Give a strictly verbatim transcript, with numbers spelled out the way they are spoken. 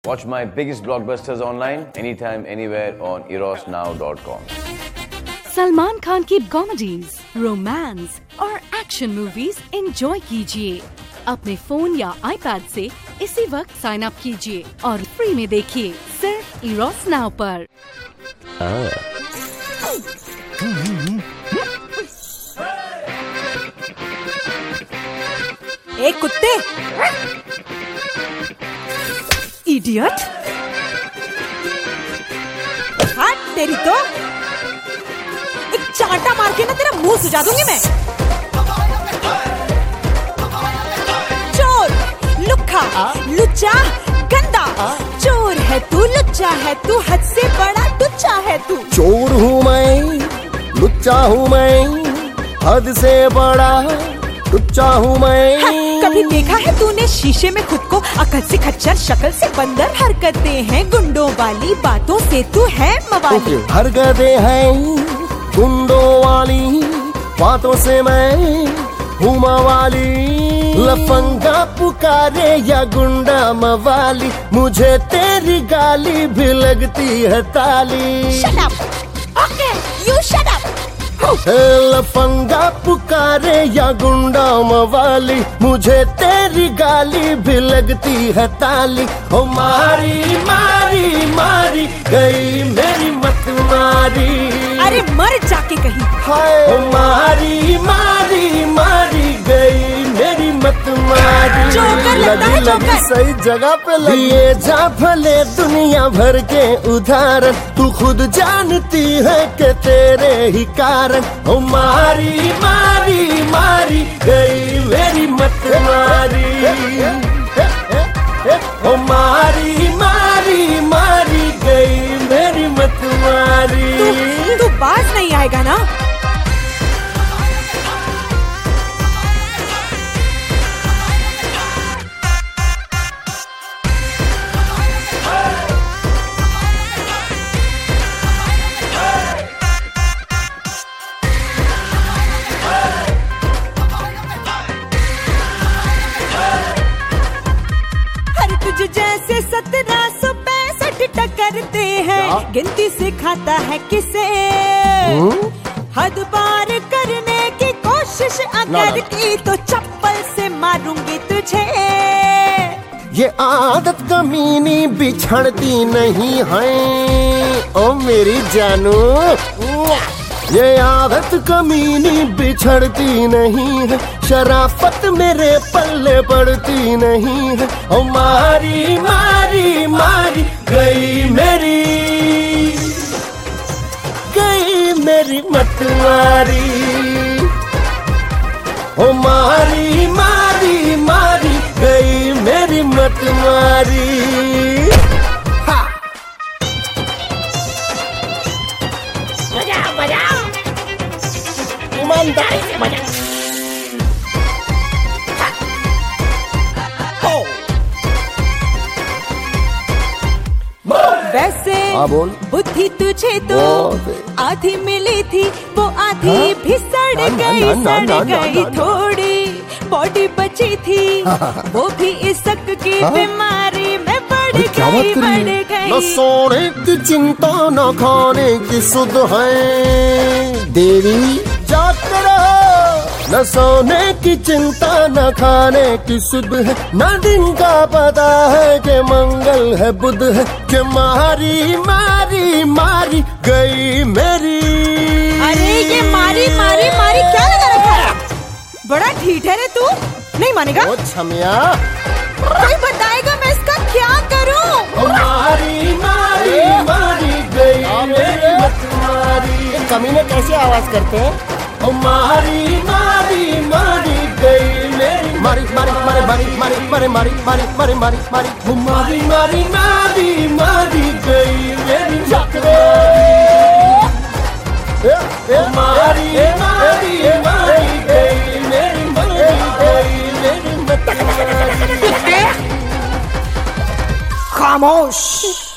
Watch my biggest blockbusters online anytime, anywhere on eros now dot com. Salman Khan की comedies, romance और action movies enjoy कीजिए अपने phone या iPad से इसी वक्त साइन अप कीजिए और फ्री में देखिए सिर्फ इरोस नाउ पर। ए कुत्ते, इडियट, हट तेरी तो एक चांटा मार के ना तेरा मुंह सुजा दूंगी मैं। चोर, लुक्खा, लुच्चा, गंदा, चोर है तू, लुच्चा है तू, हद से बड़ा टुच्चा है तू। चोर हूँ मैं, लुच्चा हूँ मैं, हद से बड़ा टुच्चा हूँ मैं। हाँ, कभी देखा है तूने शीशे में खुद को? अकल से खच्चर, शक्ल से बंदर, हरकतें हैं गुंडों वाली, बातों से तू है मवाली। हरकतें हैं गुंडों वाली, बातों से मैं हूँ मवाली। लफंगा पुकारे या गुंडा मवाली, मुझे तेरी गाली भी लगती है ताली। Shut up. Okay, you shut up. लफंगा पुकारे या गुंडा मवाली, मुझे तेरी गाली भी लगती है ताली। ओ मारी मारी मारी गई मेरी मत मारी, अरे मर जाके कहीं। हाय ओ मारी मारी मारी गई मेरी मत मारी। जोकर लगता है, लगी जोकर। सही जगह पे लगी। ये जा भले दुनिया भर के उदाहरण, तू खुद जानती है कि तेरे ही कारण। ओ मारी मारी मारी गई मेरी मत मारी, ओ मारी मारी मारी गई मेरी मत मारी। तू तू बाज नहीं आएगा ना? जैसे सत्रह सौ पैंसठ टकरते हैं, गिनती सिखाता है किसे? हद पार करने की कोशिश अगर की तो चप्पल से मारूंगी तुझे। ये आदत कमीनी बिछड़ती नहीं है ओ मेरी जानू, ये आदत कमीनी बिछड़ती नहीं है, शराफत मेरे पल्ले पड़ती नहीं है। ओ मारी मारी मारी गई मेरी, गई मेरी मत मारी। ओ मारी मारी मारी गई मेरी मत मारी। ईमानदारी से बजा। वैसे बोल। बुद्धि तुझे तो आधी मिली थी, वो आधी हाँ? भी सड़ ना, ना, गई, ना, ना, सड़ ना, गई ना, ना, थोड़ी बॉडी बची थी, वो भी इसक की हाँ? बीमारी में बढ़ क्या बात गई, कर रही बढ़ है? गई। न सोने की चिंता न खाने की सुध है देवी, जागते रहो। न सोने की चिंता न खाने की सुध है, न दिन का पता है कि मंगल है बुध है, कि मारी मारी मारी गई मेरी। अरे ये मारी मारी मारी क्या लगा रखा है? बड़ा ढीठर है तू, नहीं मानेगा? ओ छमिया, कोई बताएगा मैं इसका क्या करूं? मारी मारी मारी गई मेरी मत मारी। कमीने कैसे आवाज करते हैं? ओ मारी मारी मारी गई मेरी, मारी मारी मारी मारी मारी मारी मारी मारी मारी मारी मारी, ओ मारी मारी मारी मारी गई मेरी मत मारी। मारी मारी मारी गई मेरी मत गई मेरी मत। खामोश।